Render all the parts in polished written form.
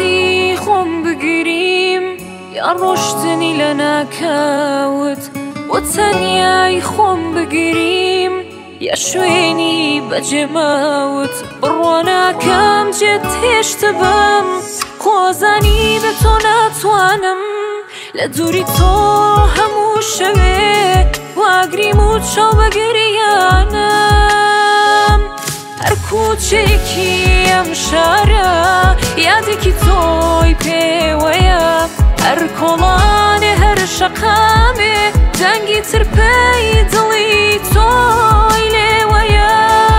کاتی خۆم بگریم یا ڕۆشتنی لە ناکەوت بۆ تەنیای خۆم بگریم یا شوێنی بەجێمەوت بڕواناکەم جێت هێشتە بەم خۆزانی بە تۆ ناتوانم لە دووری تۆ هەموو شەوێ واگریم و چاو بەگریانم هەر کوچێکی ئەم شارە یادێکی تۆی پێوەیە هەر کۆڵانێ هەر شەقامێ دەنگی ترپەی دڵی تۆی لێوەیە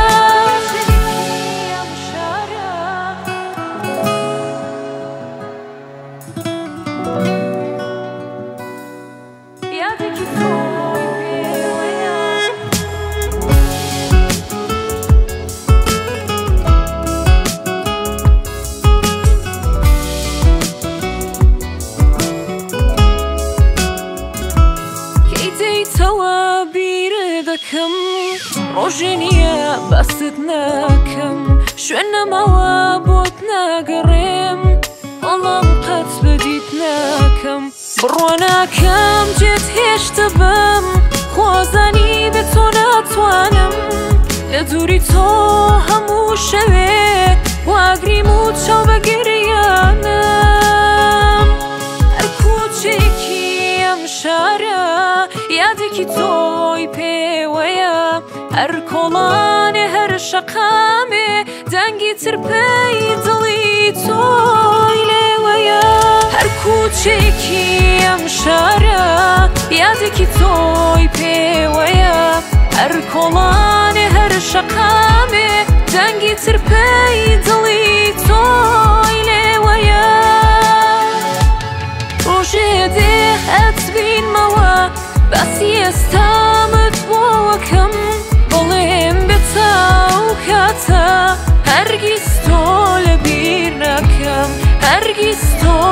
یادێکی تۆی پێوەیە تەوە بیرە دەکەم ڕۆژێ نییە باست ناکەم شوێن نەماوە بۆت ناگەڕێم بەڵام قەت بەدیت ناکەم بڕواناکەم جێت هێشتە بەم خۆزانی بە تۆ ناتوانم لە دووری تۆ هەموو شەوێ واگریم و چاو بەگریانم هەر کوچێکی ئەم شارە یادێکی تۆی پێوەیە هەر کۆڵانێ هەر شەقامێ دەنگی ترپەی دڵی تۆی لێوەیە هەر کوچێکی ئەم شارە یادێکی تۆی پێوەیە هەر کۆڵانێ هەر شەقامێ دەنگی ترپەی دڵی تۆی لێوەیە ڕۆژێ دێ ئەتبینمەوە باسی ئێستامت بۆوەکەم بەڵێم بێتە و کاتە هەرگیز تۆ لەبیر ناکەم هەرگیز تۆ